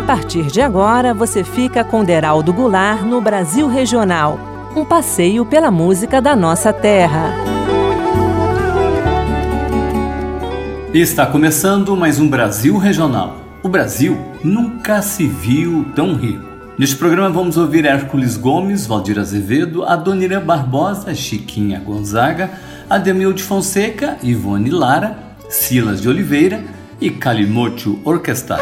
A partir de agora, você fica com Deraldo Goulart no Brasil Regional, um passeio pela música da nossa terra. Está começando mais um Brasil Regional. O Brasil nunca se viu tão rico. Neste programa vamos ouvir Hércules Gomes, Valdir Azevedo, Adoniran Barbosa, Chiquinha Gonzaga, Ademil de Fonseca, Ivone Lara, Silas de Oliveira e Calimocho Orquestra.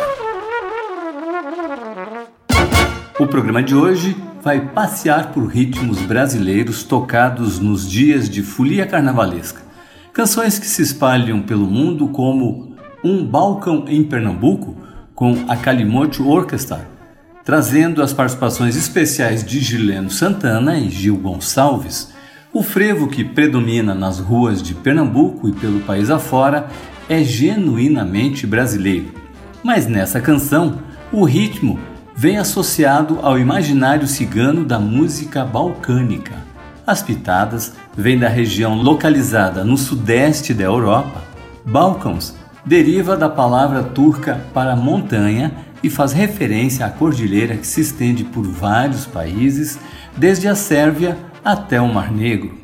O programa de hoje vai passear por ritmos brasileiros tocados nos dias de folia carnavalesca. Canções que se espalham pelo mundo como Um Balcão em Pernambuco, com a Calimocho Orquestra, trazendo as participações especiais de Gileno Santana e Gil Gonçalves. O frevo que predomina nas ruas de Pernambuco e pelo país afora é genuinamente brasileiro. Mas nessa canção, o ritmo vem associado ao imaginário cigano da música balcânica. As pitadas vêm da região localizada no sudeste da Europa. Balkans deriva da palavra turca para montanha e faz referência à cordilheira que se estende por vários países, desde a Sérvia até o Mar Negro.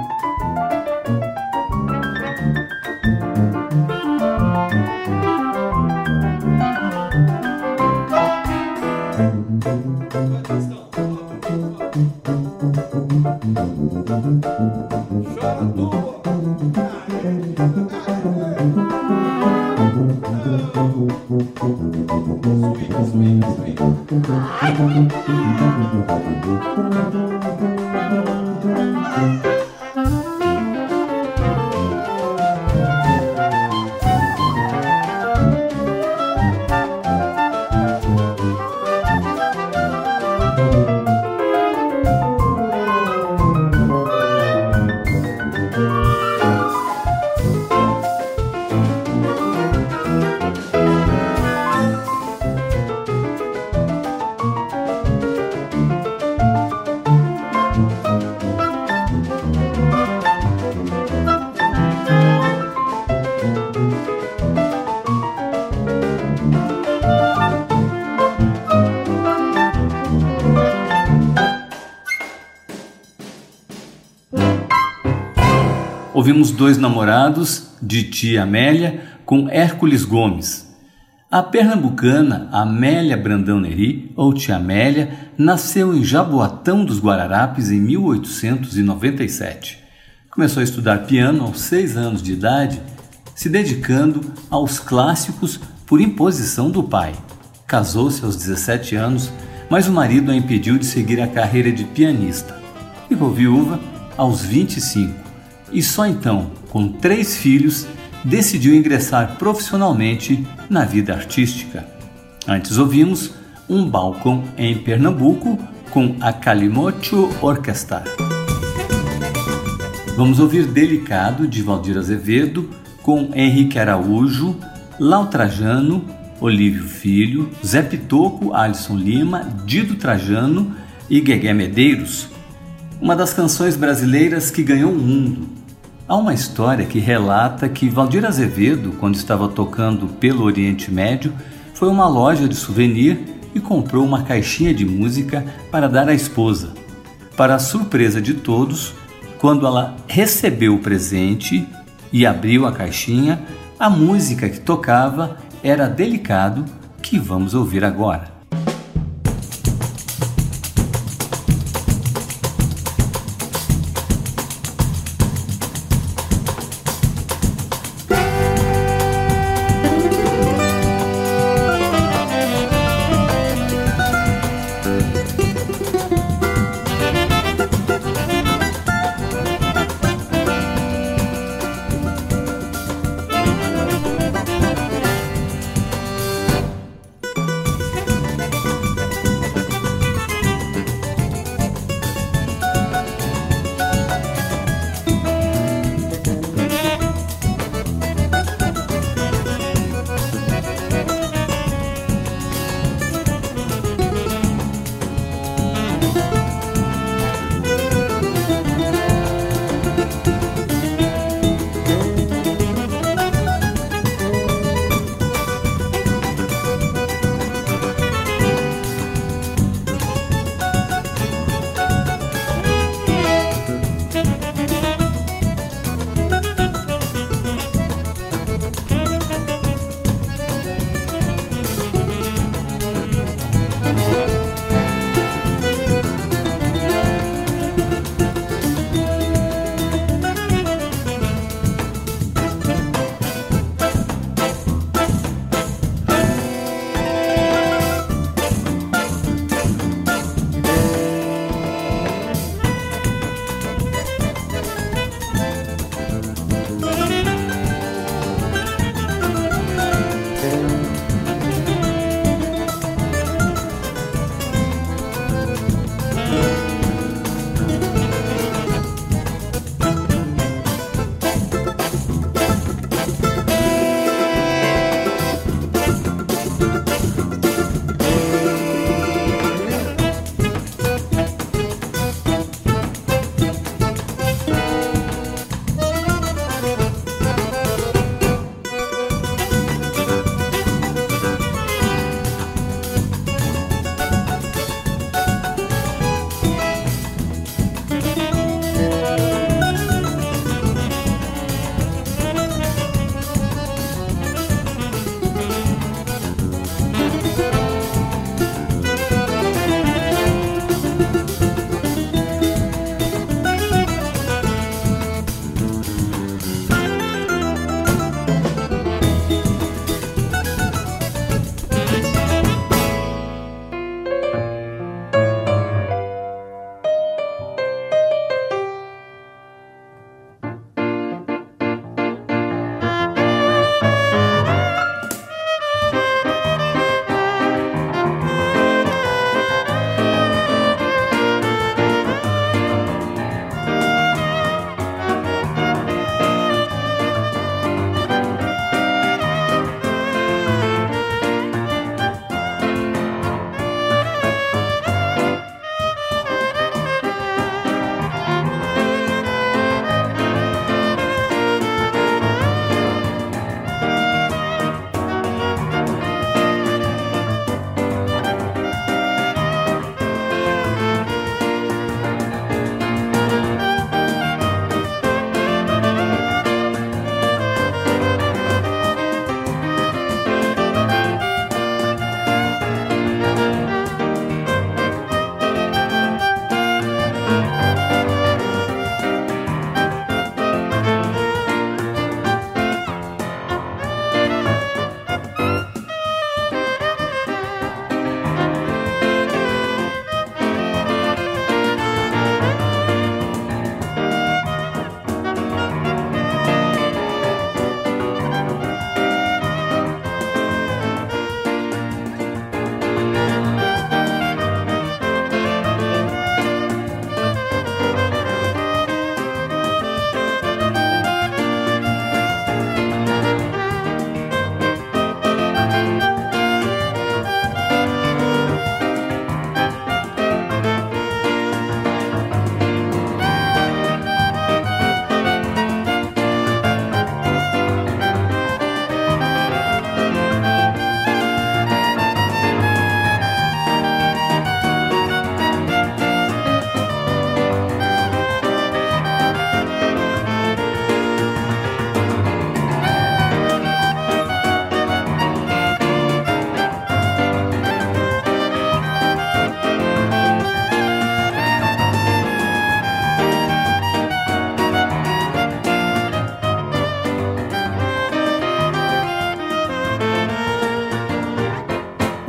Ouvimos Dois Namorados, de Tia Amélia, com Hércules Gomes. A pernambucana Amélia Brandão Neri, ou Tia Amélia, nasceu em Jaboatão dos Guararapes em 1897. Começou a estudar piano aos 6 anos de idade, se dedicando aos clássicos por imposição do pai. Casou-se aos 17 anos, mas o marido a impediu de seguir a carreira de pianista. Ficou viúva aos 25. E só então, com 3 filhos, decidiu ingressar profissionalmente na vida artística. Antes ouvimos Um Balcão em Pernambuco com a Calimocho Orquestra. Vamos ouvir Delicado, de Valdir Azevedo, com Henrique Araújo, Lau Trajano, Olívio Filho, Zé Pitoco, Alisson Lima, Dido Trajano e Guegué Medeiros. Uma das canções brasileiras que ganhou o mundo. Há uma história que relata que Valdir Azevedo, quando estava tocando pelo Oriente Médio, foi a uma loja de souvenir e comprou uma caixinha de música para dar à esposa. Para a surpresa de todos, quando ela recebeu o presente e abriu a caixinha, a música que tocava era Delicado, que vamos ouvir agora.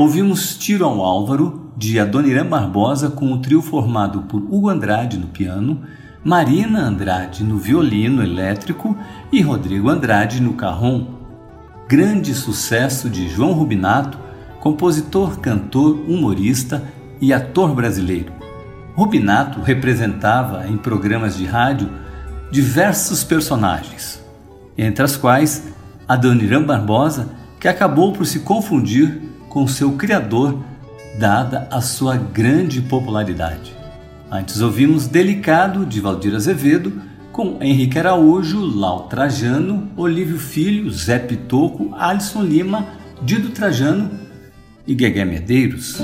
ouvimos Tiro ao Álvaro, de Adoniran Barbosa, com o trio formado por Hugo Andrade no piano, Marina Andrade no violino elétrico e Rodrigo Andrade no cajón. Grande sucesso de João Rubinato, compositor, cantor, humorista e ator brasileiro. Rubinato representava em programas de rádio diversos personagens, entre as quais Adoniran Barbosa, que acabou por se confundir com seu criador, dada a sua grande popularidade. Antes ouvimos Delicado, de Valdir Azevedo, com Henrique Araújo, Lau Trajano, Olívio Filho, Zé Pitoco, Alisson Lima, Dido Trajano e Guegué Medeiros.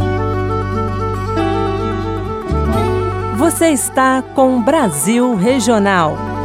Você está com Brasil Regional.